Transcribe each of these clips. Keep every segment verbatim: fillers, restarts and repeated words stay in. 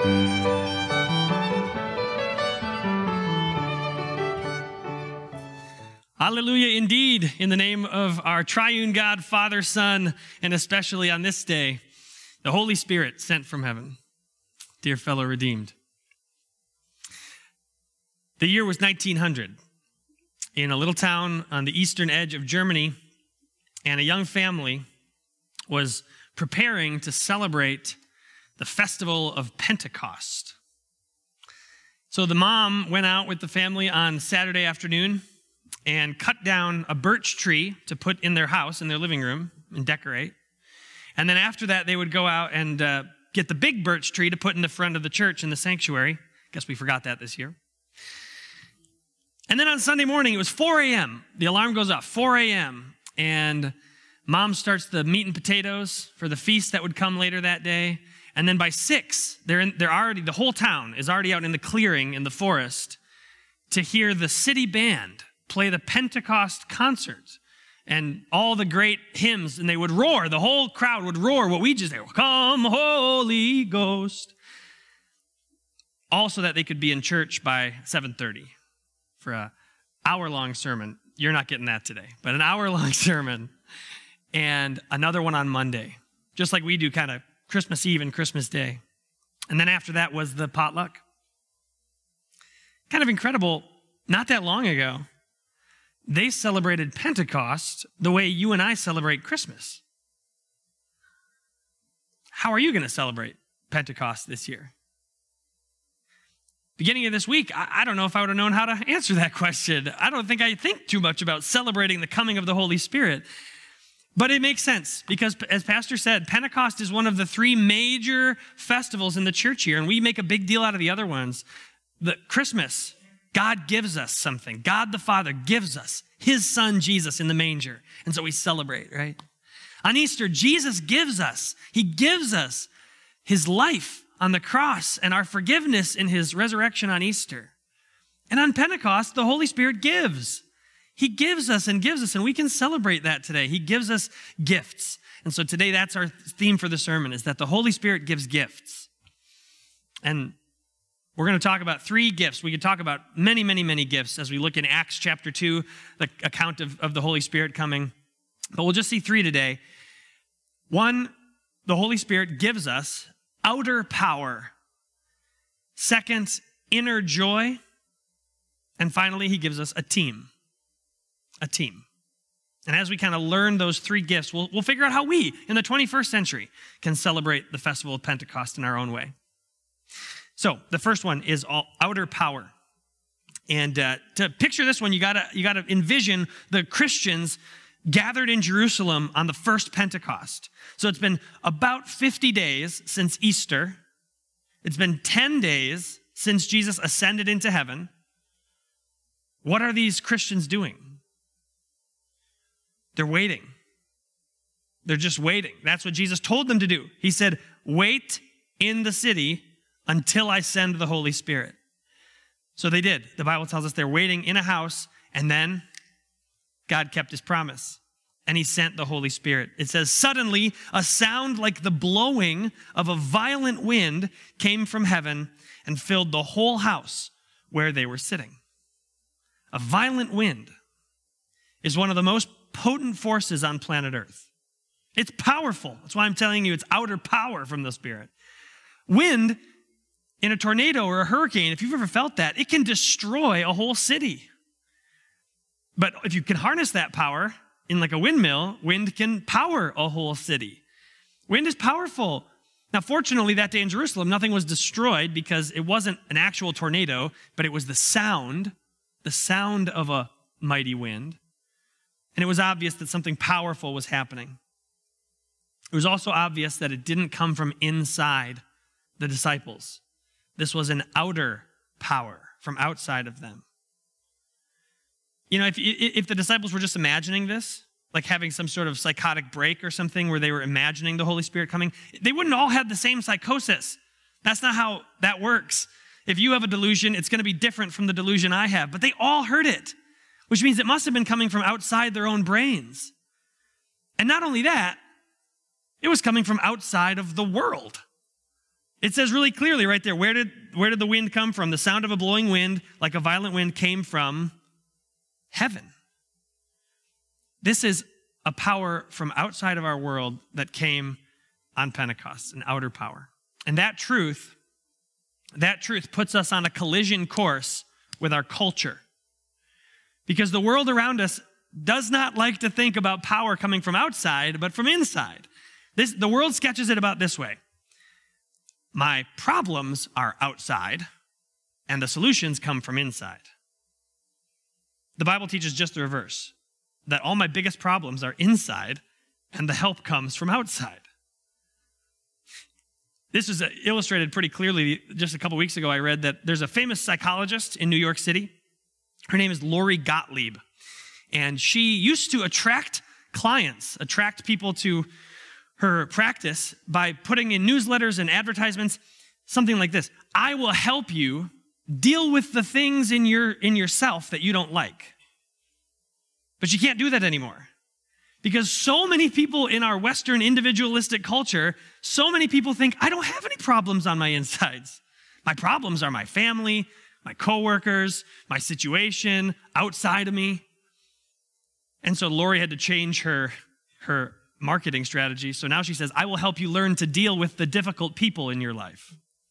Hallelujah indeed, in the name of our triune God, Father, Son, and especially on this day, the Holy Spirit sent from heaven. Dear fellow redeemed. The year was nineteen hundred. In a little town on the eastern edge of Germany, and a young family was preparing to celebrate the festival of Pentecost. So the mom went out with the family on Saturday afternoon and cut down a birch tree to put in their house, in their living room, and decorate. And then after that, they would go out and uh, get the big birch tree to put in the front of the church in the sanctuary. Guess we forgot that this year. And then on Sunday morning, it was four a.m. The alarm goes off, four a.m. And mom starts the meat and potatoes for the feast that would come later that day. And then by six, they're, in, they're already, the whole town is already out in the clearing in the forest to hear the city band play the Pentecost concert and all the great hymns, and they would roar. The whole crowd would roar what we just did. Come, Holy Ghost. All so that they could be in church by seven thirty for an hour-long sermon. You're not getting that today, but an hour-long sermon and another one on Monday, just like we do kind of Christmas Eve and Christmas Day. And then after that was the potluck. Kind of incredible, not that long ago, they celebrated Pentecost the way you and I celebrate Christmas. How are you going to celebrate Pentecost this year? Beginning of this week, I, I don't know if I would have known how to answer that question. I don't think I think too much about celebrating the coming of the Holy Spirit. But it makes sense because, as Pastor said, Pentecost is one of the three major festivals in the church year, and we make a big deal out of the other ones. The Christmas, God gives us something. God the Father gives us his son Jesus in the manger. And so we celebrate, right? On Easter, Jesus gives us, he gives us his life on the cross and our forgiveness in his resurrection on Easter. And on Pentecost, the Holy Spirit gives. He gives us and gives us, and we can celebrate that today. He gives us gifts. And so today, that's our theme for the sermon, is that the Holy Spirit gives gifts. And we're going to talk about three gifts. We could talk about many, many, many gifts as we look in Acts chapter two, the account of, of the Holy Spirit coming. But we'll just see three today. One, the Holy Spirit gives us outer power. Second, inner joy. And finally, he gives us a team. A team. And as we kind of learn those three gifts, we'll, we'll figure out how we, in the twenty-first century, can celebrate the festival of Pentecost in our own way. So the first one is all outer power. And uh, to picture this one, you gotta, you gotta envision the Christians gathered in Jerusalem on the first Pentecost. So it's been about fifty days since Easter. It's been ten days since Jesus ascended into heaven. What are these Christians doing? They're waiting. They're just waiting. That's what Jesus told them to do. He said, wait in the city until I send the Holy Spirit. So they did. The Bible tells us they're waiting in a house, and then God kept his promise, and he sent the Holy Spirit. It says, suddenly a sound like the blowing of a violent wind came from heaven and filled the whole house where they were sitting. A violent wind is one of the most potent forces on planet Earth. It's powerful. That's why I'm telling you it's outer power from the Spirit. Wind in a tornado or a hurricane, if you've ever felt that, it can destroy a whole city. But if you can harness that power in like a windmill, wind can power a whole city. Wind is powerful. Now, fortunately, that day in Jerusalem, nothing was destroyed because it wasn't an actual tornado, but it was the sound, the sound of a mighty wind. And it was obvious that something powerful was happening. It was also obvious that it didn't come from inside the disciples. This was an outer power from outside of them. You know, if, if the disciples were just imagining this, like having some sort of psychotic break or something where they were imagining the Holy Spirit coming, they wouldn't all have the same psychosis. That's not how that works. If you have a delusion, it's going to be different from the delusion I have. But they all heard it, which means it must have been coming from outside their own brains. And not only that, it was coming from outside of the world. It says really clearly right there, where did, where did the wind come from? The sound of a blowing wind, like a violent wind, came from heaven. This is a power from outside of our world that came on Pentecost, an outer power. And that truth, that truth puts us on a collision course with our culture. Because the world around us does not like to think about power coming from outside, but from inside. This, the world sketches it about this way. My problems are outside, and the solutions come from inside. The Bible teaches just the reverse, that all my biggest problems are inside, and the help comes from outside. This was illustrated pretty clearly just a couple weeks ago. I read that there's a famous psychologist in New York City. Her name is Lori Gottlieb, and she used to attract clients, attract people to her practice by putting in newsletters and advertisements, something like this: I will help you deal with the things in your in yourself that you don't like. But you can't do that anymore. Because so many people in our Western individualistic culture, so many people think, I don't have any problems on my insides. My problems are my family, my coworkers, my situation outside of me. And so Lori had to change her, her marketing strategy. So now she says, I will help you learn to deal with the difficult people in your life.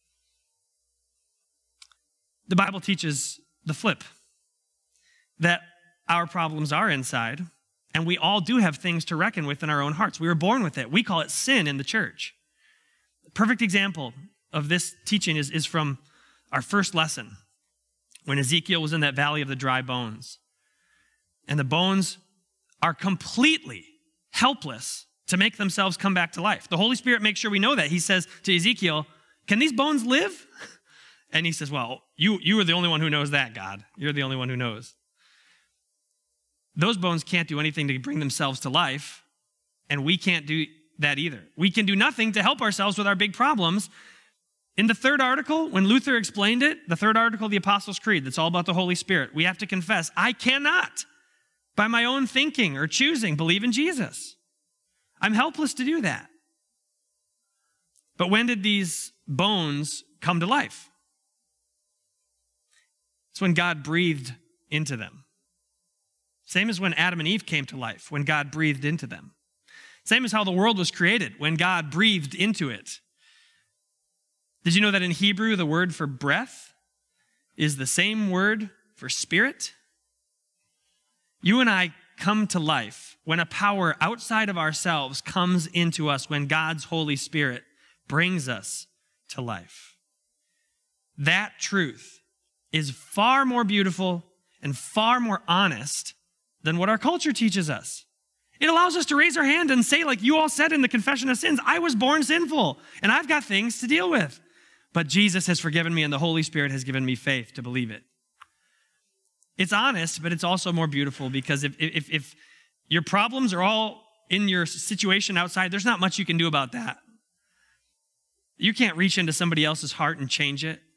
The Bible teaches the flip, that our problems are inside, and we all do have things to reckon with in our own hearts. We were born with it. We call it sin in the church. A perfect example of this teaching is, is from our first lesson, when Ezekiel was in that valley of the dry bones. And the bones are completely helpless to make themselves come back to life. The Holy Spirit makes sure we know that. He says to Ezekiel, can these bones live? And he says, well, you, you are the only one who knows that, God. You're the only one who knows. Those bones can't do anything to bring themselves to life, and we can't do that either. We can do nothing to help ourselves with our big problems. In the third article, when Luther explained it, the third article of the Apostles' Creed, that's all about the Holy Spirit, we have to confess, I cannot, by my own thinking or choosing, believe in Jesus. I'm helpless to do that. But when did these bones come to life? It's when God breathed into them. Same as when Adam and Eve came to life, when God breathed into them. Same as how the world was created, when God breathed into it. Did you know that in Hebrew, the word for breath is the same word for spirit? You and I come to life when a power outside of ourselves comes into us, when God's Holy Spirit brings us to life. That truth is far more beautiful and far more honest than what our culture teaches us. It allows us to raise our hand and say, like you all said in the Confession of Sins, I was born sinful, and I've got things to deal with. But Jesus has forgiven me, and the Holy Spirit has given me faith to believe it. It's honest, but it's also more beautiful, because if, if, if your problems are all in your situation outside, there's not much you can do about that. You can't reach into somebody else's heart and change it.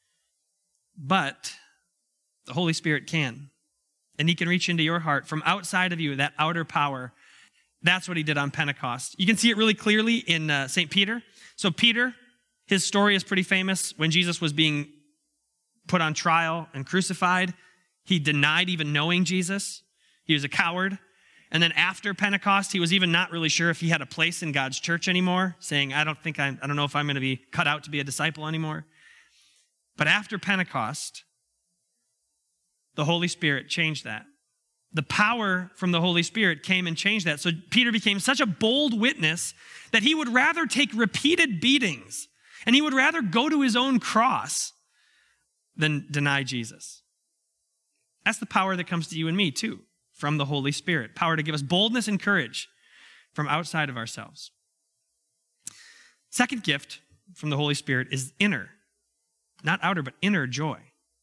But the Holy Spirit can. And he can reach into your heart from outside of you, that outer power. That's what he did on Pentecost. You can see it really clearly in uh, Saint Peter. So Peter, his story is pretty famous. When Jesus was being put on trial and crucified, he denied even knowing Jesus. He was a coward. And then after Pentecost, he was even not really sure if he had a place in God's church anymore, saying, I don't think I'm, I don't know if I'm going to be cut out to be a disciple anymore. But after Pentecost, the Holy Spirit changed that. The power from the Holy Spirit came and changed that. So Peter became such a bold witness that he would rather take repeated beatings, and he would rather go to his own cross than deny Jesus. That's the power that comes to you and me too, from the Holy Spirit. Power to give us boldness and courage from outside of ourselves. Second gift from the Holy Spirit is inner, not outer, but inner joy.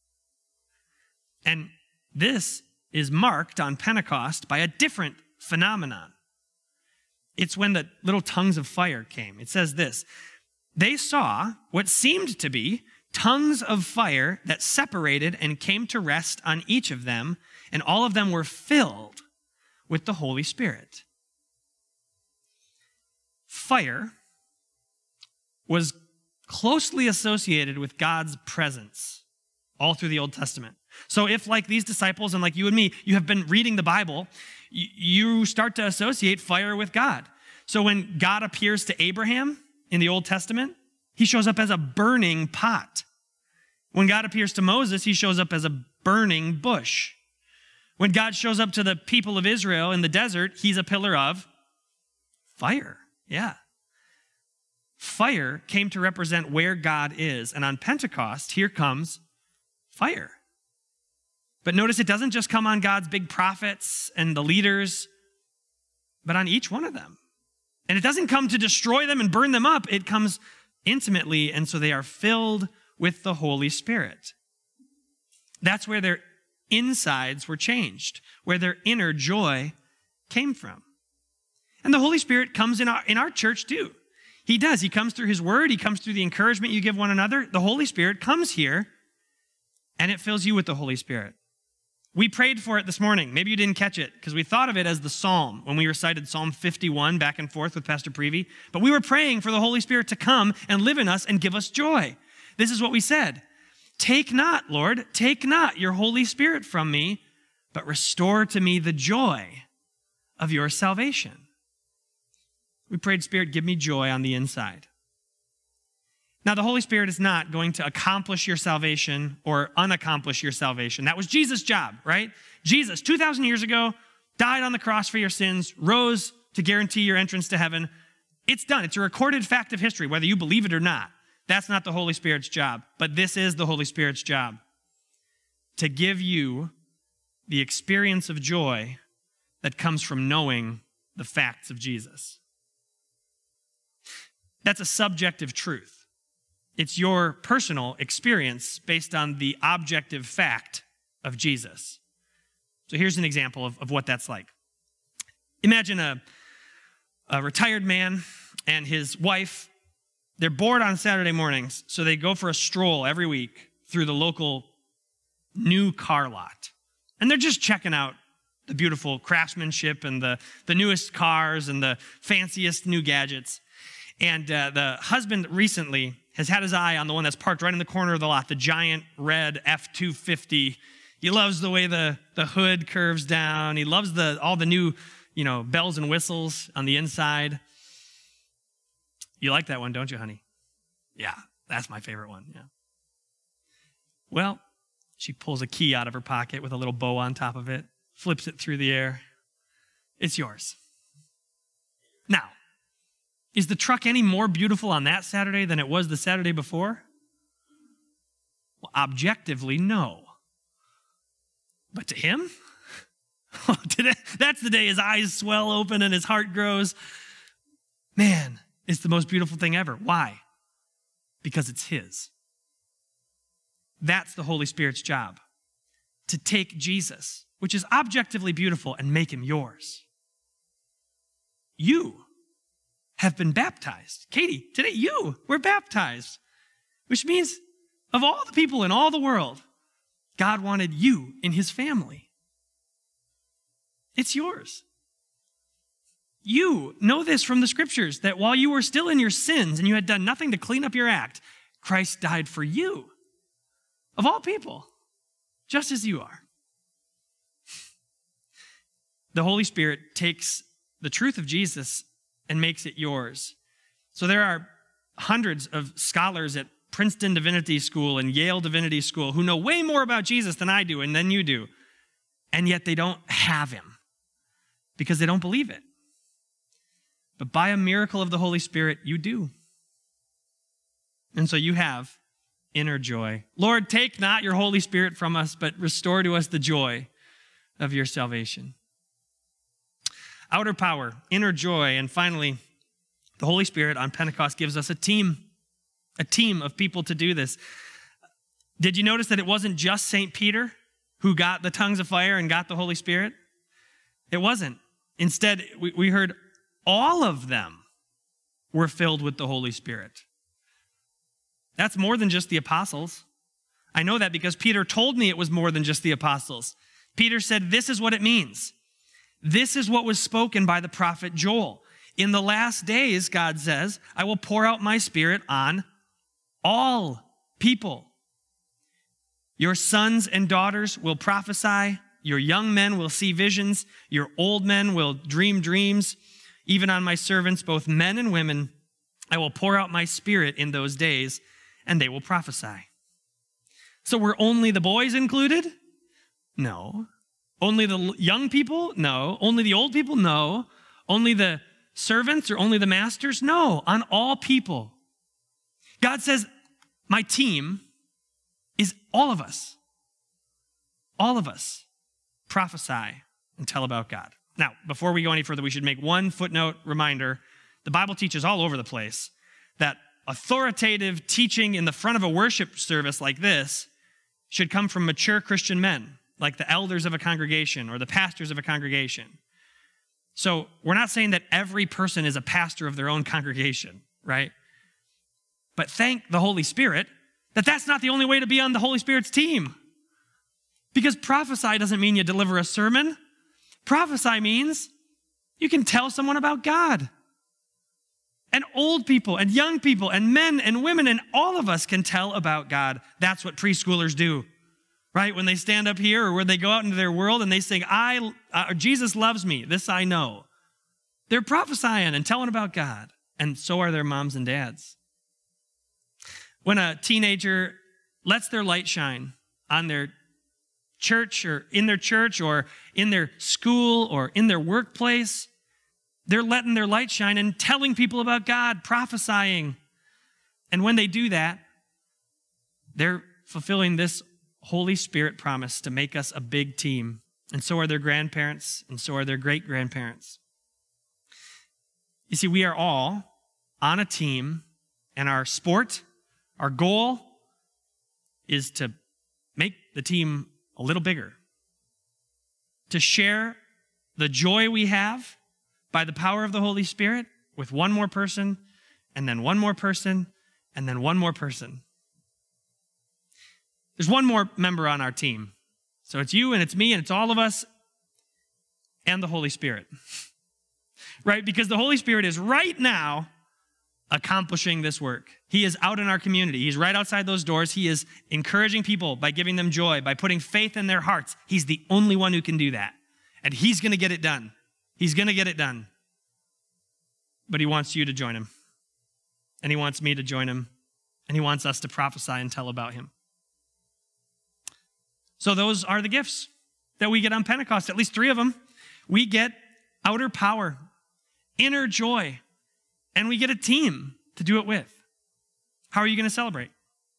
And this is marked on Pentecost by a different phenomenon. It's when the little tongues of fire came. It says this: they saw what seemed to be tongues of fire that separated and came to rest on each of them, and all of them were filled with the Holy Spirit. Fire was closely associated with God's presence all through the Old Testament. So if, like these disciples and like you and me, you have been reading the Bible, you start to associate fire with God. So when God appears to Abraham in the Old Testament, he shows up as a burning pot. When God appears to Moses, he shows up as a burning bush. When God shows up to the people of Israel in the desert, he's a pillar of fire. Yeah. Fire came to represent where God is. And on Pentecost, here comes fire. But notice it doesn't just come on God's big prophets and the leaders, but on each one of them. And it doesn't come to destroy them and burn them up. It comes intimately, and so they are filled with the Holy Spirit. That's where their insides were changed, where their inner joy came from. And the Holy Spirit comes in our, in our church too. He does. He comes through his word. He comes through the encouragement you give one another. The Holy Spirit comes here, and it fills you with the Holy Spirit. We prayed for it this morning. Maybe you didn't catch it because we thought of it as the psalm when we recited Psalm fifty-one back and forth with Pastor Prevey. But we were praying for the Holy Spirit to come and live in us and give us joy. This is what we said. Take not, Lord, take not your Holy Spirit from me, but restore to me the joy of your salvation. We prayed, Spirit, give me joy on the inside. Now, the Holy Spirit is not going to accomplish your salvation or unaccomplish your salvation. That was Jesus' job, right? Jesus, two thousand years ago, died on the cross for your sins, rose to guarantee your entrance to heaven. It's done. It's a recorded fact of history, whether you believe it or not. That's not the Holy Spirit's job, but this is the Holy Spirit's job, to give you the experience of joy that comes from knowing the facts of Jesus. That's a subjective truth. It's your personal experience based on the objective fact of Jesus. So here's an example of, of what that's like. Imagine a, a retired man and his wife. They're bored on Saturday mornings, so they go for a stroll every week through the local new car lot. And they're just checking out the beautiful craftsmanship and the, the newest cars and the fanciest new gadgets. And uh, the husband recently has had his eye on the one that's parked right in the corner of the lot, the giant red F two fifty. He loves the way the, the hood curves down. He loves the all the new, you know, bells and whistles on the inside. You like that one, don't you, honey? Yeah, that's my favorite one, yeah. Well, she pulls a key out of her pocket with a little bow on top of it, flips it through the air. It's yours. Now, is the truck any more beautiful on that Saturday than it was the Saturday before? Well, objectively, no. But to him, today, that's the day his eyes swell open and his heart grows. Man, it's the most beautiful thing ever. Why? Because it's his. That's the Holy Spirit's job, to take Jesus, which is objectively beautiful, and make him yours. You have been baptized. Katie, today you were baptized, which means of all the people in all the world, God wanted you in his family. It's yours. You know this from the scriptures, that while you were still in your sins and you had done nothing to clean up your act, Christ died for you, of all people, just as you are. The Holy Spirit takes the truth of Jesus and makes it yours. So there are hundreds of scholars at Princeton Divinity School and Yale Divinity School who know way more about Jesus than I do and than you do, and yet they don't have him because they don't believe it. But by a miracle of the Holy Spirit, you do. And so you have inner joy. Lord, take not your Holy Spirit from us, but restore to us the joy of your salvation. Outer power, inner joy, and finally, the Holy Spirit on Pentecost gives us a team, a team of people to do this. Did you notice that it wasn't just Saint Peter who got the tongues of fire and got the Holy Spirit? It wasn't. Instead, we, we heard all of them were filled with the Holy Spirit. That's more than just the apostles. I know that because Peter told me it was more than just the apostles. Peter said, this is what it means. This is what was spoken by the prophet Joel. In the last days, God says, I will pour out my spirit on All people. Your sons and daughters will prophesy. Your young men will see visions. Your old men will dream dreams. Even on my servants, both men and women, I will pour out my spirit in those days, and they will prophesy. So were only the boys included? No. Only the young people? No. Only the old people? No. Only the servants or only the masters? No. On all people. God says, my team is all of us. All of us prophesy and tell about God. Now, before we go any further, we should make one footnote reminder. The Bible teaches all over the place that authoritative teaching in the front of a worship service like this should come from mature Christian men, like the elders of a congregation or the pastors of a congregation. So we're not saying that every person is a pastor of their own congregation, right? But thank the Holy Spirit that that's not the only way to be on the Holy Spirit's team. Because prophesy doesn't mean you deliver a sermon. Prophesy means you can tell someone about God. And old people and young people and men and women and all of us can tell about God. That's what preschoolers do, right? When they stand up here or when they go out into their world and they sing, "I uh, Jesus loves me, this I know." They're prophesying and telling about God. And so are their moms and dads. When a teenager lets their light shine on their church or in their church or in their school or in their workplace, they're letting their light shine and telling people about God, prophesying. And when they do that, they're fulfilling this Holy Spirit promise to make us a big team. And so are their grandparents, and so are their great-grandparents. You see, we are all on a team, and our sport, our goal is to make the team a little bigger, to share the joy we have by the power of the Holy Spirit with one more person, and then one more person, and then one more person. There's one more member on our team. So it's you and it's me and it's all of us and the Holy Spirit. Right? Because the Holy Spirit is right now accomplishing this work. He is out in our community. He's right outside those doors. He is encouraging people by giving them joy, by putting faith in their hearts. He's the only one who can do that. And he's going to get it done. He's going to get it done. But he wants you to join him. And he wants me to join him. And he wants us to prophesy and tell about him. So those are the gifts that we get on Pentecost, at least three of them. We get outer power, inner joy, and we get a team to do it with. How are you going to celebrate?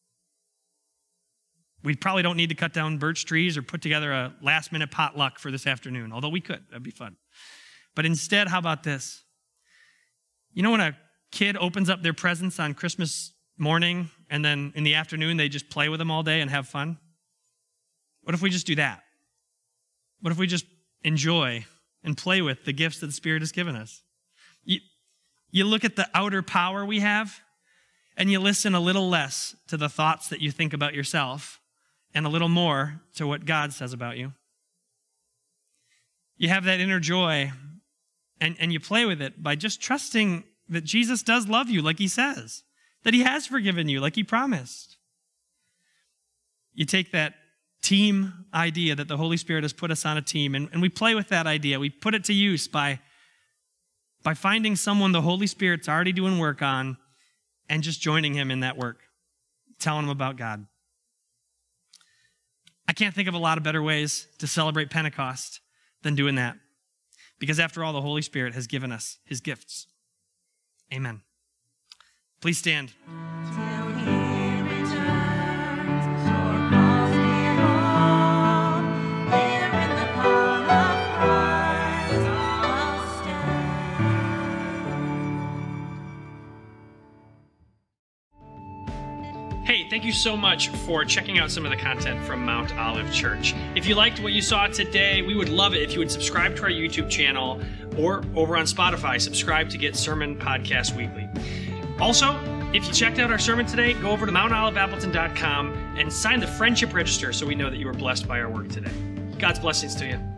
We probably don't need to cut down birch trees or put together a last-minute potluck for this afternoon, although we could. That'd be fun. But instead, how about this? You know when a kid opens up their presents on Christmas morning and then in the afternoon they just play with them all day and have fun? What if we just do that? What if we just enjoy and play with the gifts that the Spirit has given us? You, you look at the outer power we have, and you listen a little less to the thoughts that you think about yourself and a little more to what God says about you. You have that inner joy, and, and you play with it by just trusting that Jesus does love you like he says, that he has forgiven you like he promised. You take that team idea that the Holy Spirit has put us on a team, and, and we play with that idea. We put it to use by, by finding someone the Holy Spirit's already doing work on and just joining him in that work, telling him about God. I can't think of a lot of better ways to celebrate Pentecost than doing that, because after all, the Holy Spirit has given us his gifts. Amen. Please stand. Hey, thank you so much for checking out some of the content from Mount Olive Church. If you liked what you saw today, we would love it if you would subscribe to our YouTube channel or over on Spotify, subscribe to get sermon podcasts weekly. Also, if you checked out our sermon today, go over to mount olive appleton dot com and sign the friendship register so we know that you were blessed by our work today. God's blessings to you.